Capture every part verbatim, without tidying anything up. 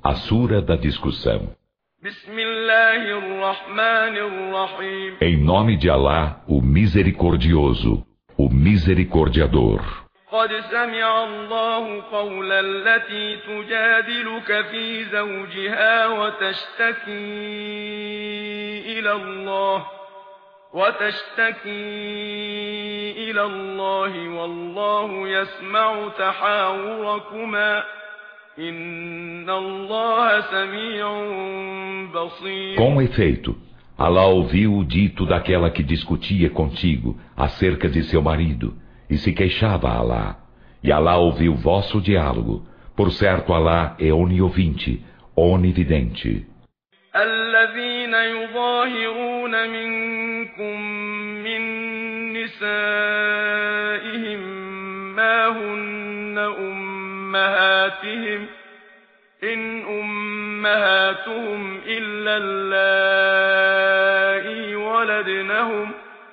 A Sura da Discussão. Em nome de Alá, o Misericordioso, o Misericordiador. قد سمع الله قول التي تجادلك في زوجها وتشتكي إلى الله وتشتكي إلى الله والله يسمع تحاوركما إن الله سميع بصير. Com efeito, Alá ouviu o dito daquela que discutia contigo acerca de seu marido e se queixava a Alá. E Alá ouviu vosso diálogo. Por certo, Alá é oniovinte, onividente. الذين يظاهرون منكم من نسائهم ما هن أمهاتهم إن أمهاتهم إلا اللائي ولدنهم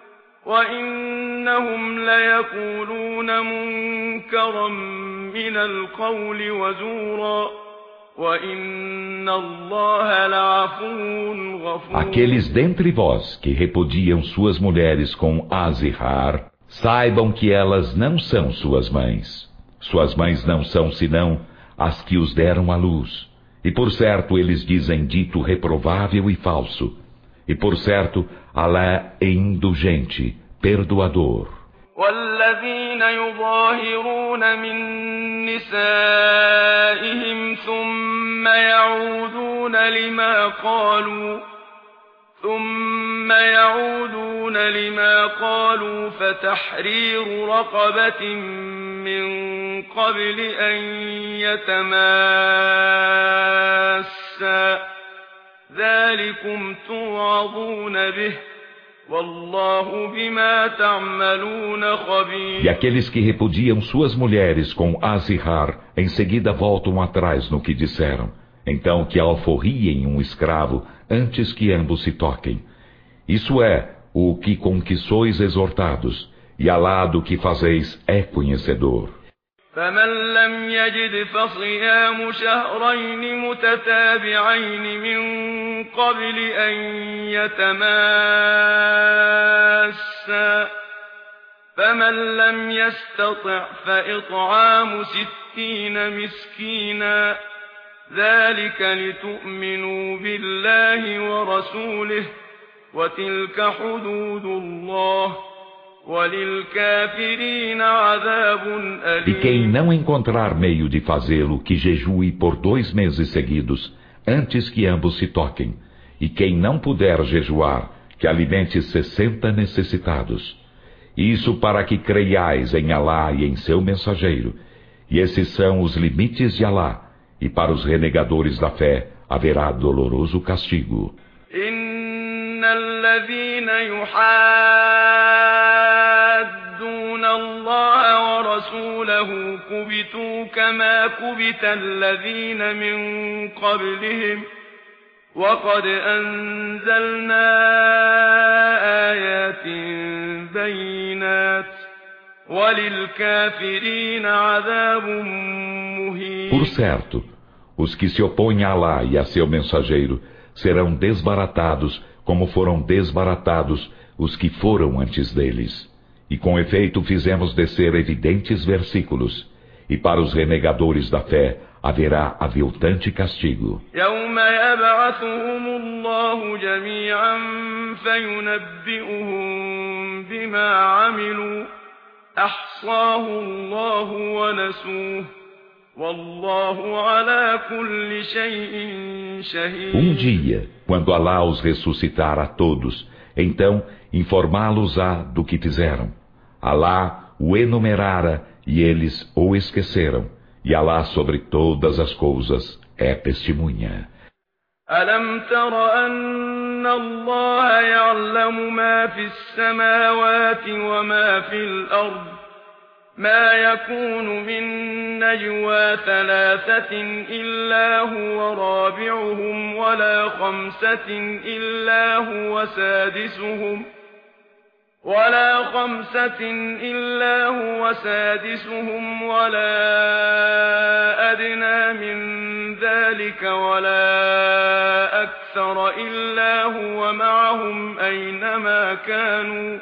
وإنهم ليقولون منكرا من القول وزورا وإن الله لعفو غفور. Aqueles dentre vós que repudiam suas mulheres com azihar, saibam que elas não são suas mães. Suas mães não são senão as que os deram à luz. E por certo eles dizem dito reprovável e falso. E por certo, Alá é indulgente, perdoador. والذين يظاهرون من نسائهم ثم يعودون لما قالوا ثم يعودون لما قالوا فتحرير رقبة من قبل أن يتماسا ذلكم توعظون به والله بما تعملون خبير. E aqueles que repudiam suas mulheres com azihar, em seguida voltam atrás no que disseram. Então que alforriem um escravo antes que ambos se toquem. Isso é o que com que sois exortados, e Alá do que fazeis é conhecedor. فمن لم يجد فصيام شهرين متتابعين من قبل أن يتماسا فمن لم يستطع فإطعام ستين مسكينا ذلك لتؤمنوا بالله ورسوله وتلك حدود الله E quem não encontrar meio de fazê-lo, que jejue por dois meses seguidos, antes que ambos se toquem. E quem não puder jejuar, que alimente sessenta necessitados. Isso para que creiais em Alá e em seu mensageiro. E esses são os limites de Alá. E para os renegadores da fé haverá doloroso castigo. الذين يحادون الله ورسوله كبتوا كما كبت الذين من قبلهم وقد أنزلنا آيات بينات وللكافرين عذاب مهين. Por certo, os que se opõem a Alá e a seu mensageiro serão desbaratados como foram desbaratados os que foram antes deles. E com efeito fizemos descer evidentes versículos, e para os renegadores da fé haverá aviltante castigo. يوم يبعثهم الله جميعا فينبئهم بما عملوا أحصاه الله ونسوه Um dia, quando Alá os ressuscitar a todos, então informá-los-á do que fizeram. Alá o enumerara e eles o esqueceram. E Alá sobre todas as coisas é testemunha. ألم تر أن الله يعلم ما في السماوات وما في الأرض ما يكون من نجوى ثلاثة إلا هو رابعهم ولا خمسة إلا هو سادسهم ولا خمسة إلا هو سادسهم ولا أدنى من ذلك ذلك ولا أكثر إلا هو معهم أينما كانوا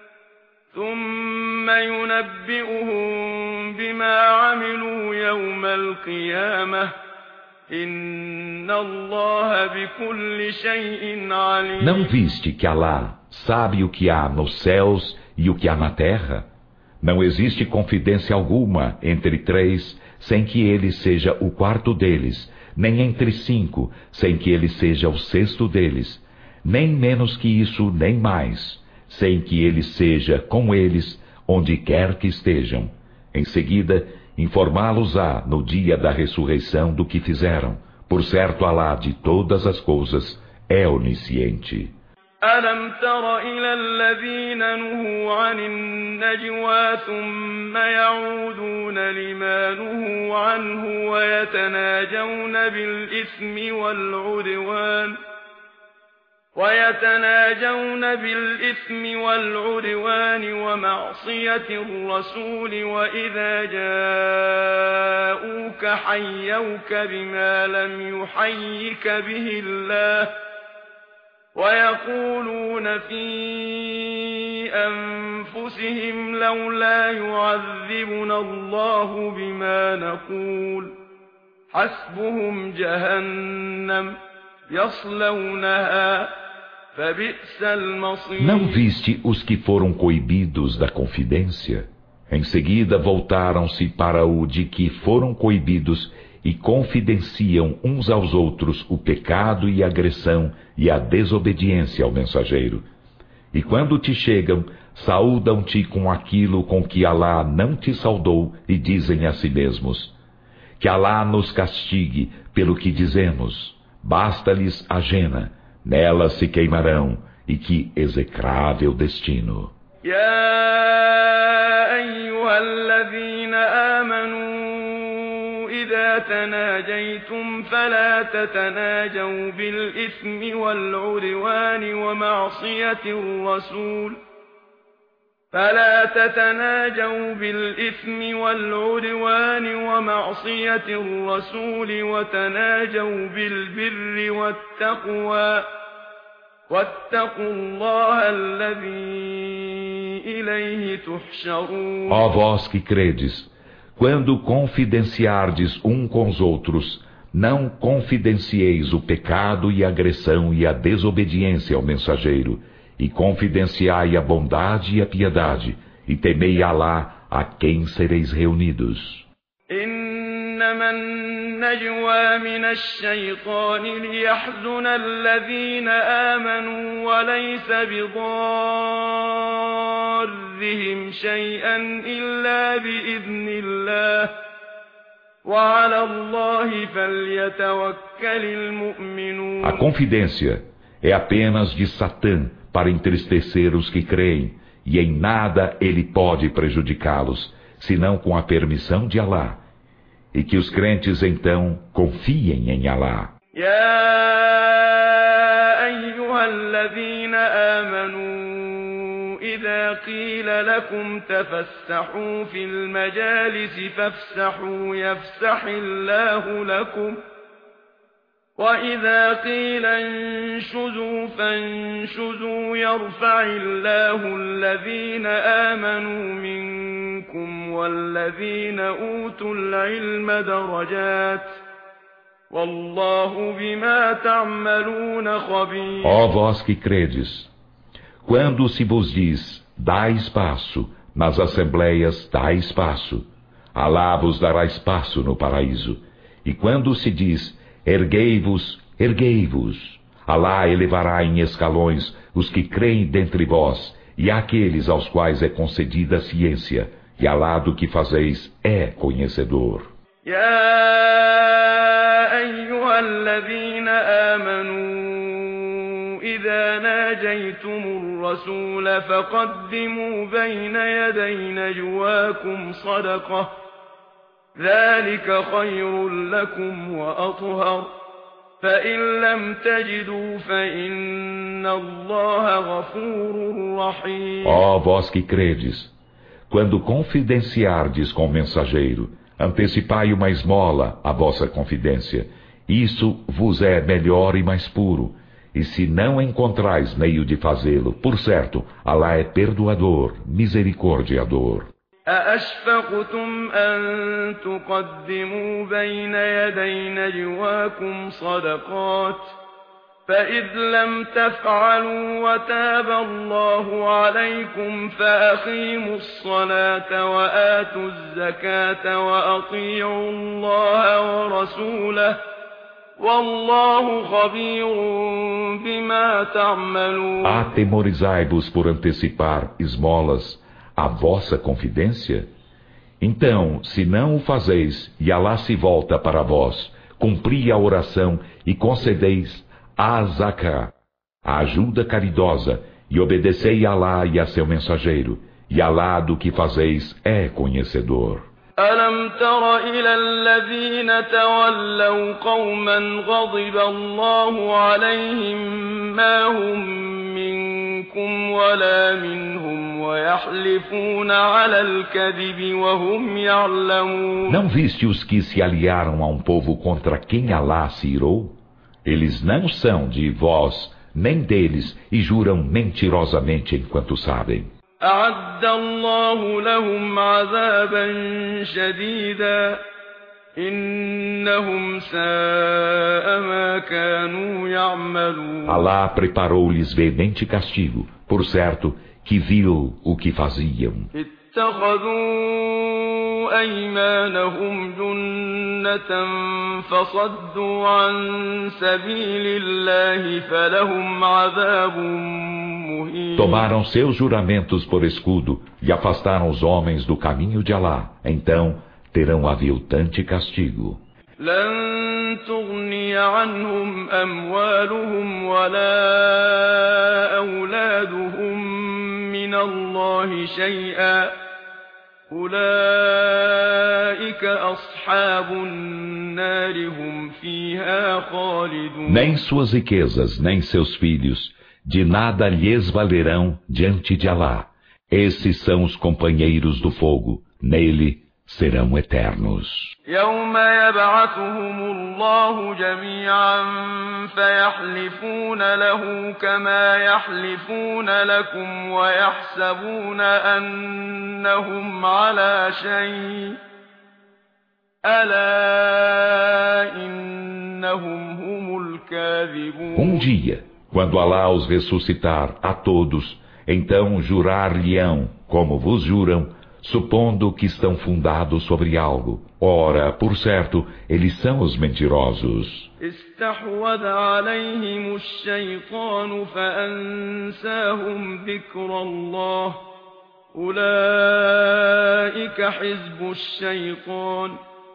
ثم ينبئهم بما عملوا يوم القيامة إن الله بكل شيء عليم. Não viste que Alá sabe o que há nos céus e o que há na terra? Não existe confidência alguma entre três sem que ele seja o quarto deles, nem entre cinco sem que ele seja o sexto deles, nem menos que isso nem mais, sem que ele seja com eles onde quer que estejam. Em seguida, informá-los-á no dia da ressurreição do que fizeram. Por certo, Alá de todas as coisas é onisciente. ألم تر إلى الذين نهوا عن النجوى ثم يعودون لما نهوا عنه ويتناجون بالإثم والعدوان ويتناجون بالإثم والعدوان ومعصية الرسول وإذا جاءوك حيوك بما لم يحيك به الله ويقولون في أنفسهم لولا يعذبنا الله بما نقول حسبهم جهنم يصلونها فبئس المصير. Não viste os que foram coibidos da confidência? Em seguida voltaram-se para o de que foram coibidos e confidenciam uns aos outros o pecado e a agressão e a desobediência ao mensageiro. E quando te chegam, saúdam-te com aquilo com que Alá não te saudou e dizem a si mesmos: que Alá nos castigue pelo que dizemos, basta-lhes a jena, nela se queimarão, e que execrável destino. يا أيها الذين آمنوا إذا تناجيتم فلا تتناجوا بالإثم والعدوان ومعصية الرسول فلا تتناجوا بالإثم والعدوان ومعصية الرسول وتناجوا بالبر والتقوى واتقوا الله الذي إليه تحشرون. Ó vós que credes, quando confidenciardes um com os outros, não confidencieis o pecado e a agressão e a desobediência ao mensageiro, e confidenciai a bondade e a piedade, e temei Alá, a quem sereis reunidos. إنما النجوى من الشيطان ليحزن الذين آمنوا وليس بضارهم شيئا إلا بإذن الله وعلى الله فليتوكل المؤمنون. A confidência é apenas de Satã para entristecer os que creem, e em nada ele pode prejudicá-los, senão com a permissão de Alá. E que os crentes então confiem em Alá. يا أيها الذين آمنوا إذا قيل لكم تفسحوا في المجالس فافسحوا يفسح الله لكم وإذا قيل انشزوا فانشزوا يرفع الله الذين آمنوا منكم والذين أوتوا العلم درجات والله بما تعملون خبير. Ó vós que credes, quando se vos diz, dá espaço, nas assembleias dá espaço, Alá vos dará espaço no paraíso. E quando se diz, erguei-vos, erguei-vos, Alá elevará em escalões os que creem dentre vós, e aqueles aos quais é concedida a ciência, e Alá do que fazeis é conhecedor. يا أيها الذين آمنوا إذا ناجيتم الرسول فقدموا بين يدي نجواكم صدقة ذلك خير لكم وأطهر فإن لم تجدوا فإن الله غفور رحيم. Ó vós que credes, quando confidenciardes com o mensageiro, antecipai uma esmola à vossa confidência. Isso vos é melhor e mais puro. E se não encontrais meio de fazê-lo, por certo, Alá é perdoador, misericordiador. أأشفقتم أن تقدموا بين يدي نجواكم صدقات فإذ لم تفعلوا وتاب الله عليكم فأقيموا الصلاة وآتوا الزكاة وأطيعوا الله ورسوله والله خبير بما تعملون. Atemorizai-vos por antecipar esmolas a vossa confidência? Então, se não o fazeis, e Alá se volta para vós, cumpri a oração e concedeis a zaká, a ajuda caridosa, e obedecei a Alá e a seu mensageiro, e Alá do que fazeis é conhecedor. ألم تر إلى الذين تولوا قوما غضب الله عليهم ما هم منكم ولا منهم ويحلفون على الكذب وهم يعلمون. Não viste os que se aliaram a um povo contra quem Alá se irou? Eles não são de vós, nem deles, e juram mentirosamente enquanto sabem. أعد الله لهم عذابا شديدا إنهم ساء ما كانوا يعملون. Alá preparou-lhes veemente castigo, por certo que viu o que faziam. اتخذوا أيمانهم جنة فصدوا عن سبيل الله فلهم عذاب مهين. Tomaram seus juramentos por escudo e afastaram os homens do caminho de Alá. Então terão aviltante castigo. لن تغني عنهم أموالهم ولا أولادهم من الله شيئا أولئك أصحاب النار هم فيها خالدون. Nem suas riquezas, nem seus filhos, de nada lhes valerão diante de Alá. Esses são os companheiros do fogo, nele serão eternos. يوم يبعثهم الله جميعا فيحلفون له كما يحلفون لكم ويحسبون أنهم على شيء ألا إنهم هم الكاذبون. Um dia, quando Alá os ressuscitar a todos, então jurar-lhe-ão, como vos juram, supondo que estão fundados sobre algo. Ora, por certo, eles são os mentirosos. استحوذ عليهم الشيطان فأنساهم ذكر الله أولئك حزب الشيطان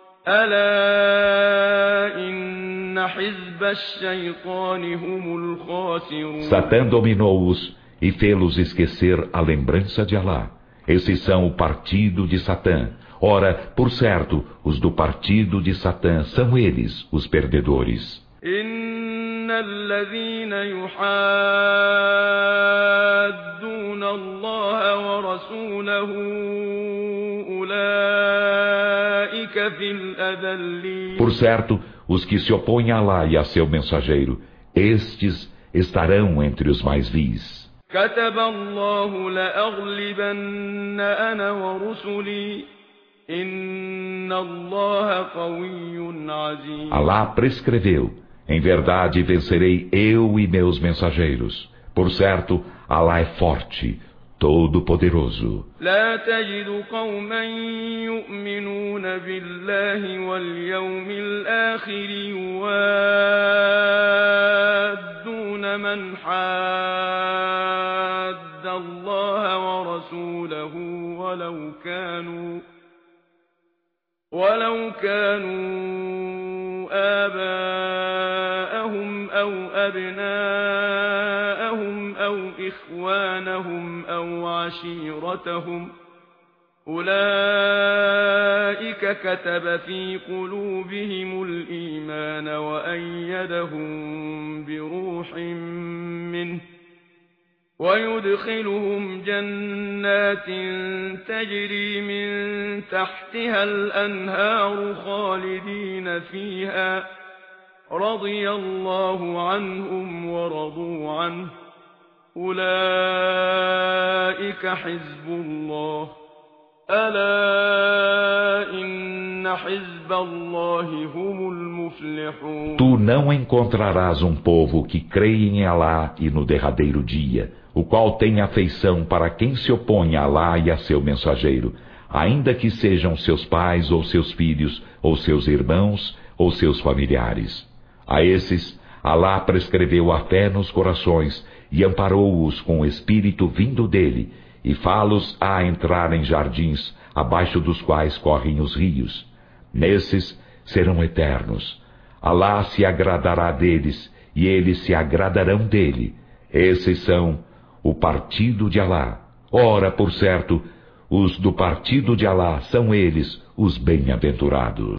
ألا إن حزب الشيطان هم الخاسرون. Satã dominou-os e fê-los esquecer a lembrança de Alá. Esses são o partido de Satã. Ora, por certo, os do partido de Satã são eles, os perdedores. إن الذين يحادون الله ورسوله أولئك في الأذلين. Por certo, os que se opõem a Alá e a seu mensageiro, estes estarão entre os mais vis. كتب الله لأغلبن أنا ورسلي إن الله قوي عزيز. Alá prescreveu: em verdade vencerei eu e meus mensageiros. Por certo, Alá é forte, todo-poderoso. لا تجد قوما يؤمنون بالله واليوم الآخر يوادون من حاد الله ورسوله ولو كانوا ولو كانوا آباءهم أو أبناءهم أو إخوانهم أو عشيرتهم أولئك كتب في قلوبهم الإيمان وأيدهم بروح منه ويدخلهم جنات تجري من تحتها الأنهار خالدين فيها رضي الله عنهم ورضوا عنه أولئك حزب الله ألا إن حزب الله هم المفلحون. Tu não encontrarás um povo que creia em Alá e no derradeiro dia, o qual tem afeição para quem se opõe a Alá e a seu mensageiro, ainda que sejam seus pais ou seus filhos, ou seus irmãos, ou seus familiares. A esses, Alá prescreveu a fé nos corações e amparou-os com o espírito vindo dele, e fá-los a entrar em jardins, abaixo dos quais correm os rios. Nesses serão eternos. Alá se agradará deles, e eles se agradarão dele. Esses são o partido de Alá. Ora, por certo, os do partido de Alá são eles os bem-aventurados.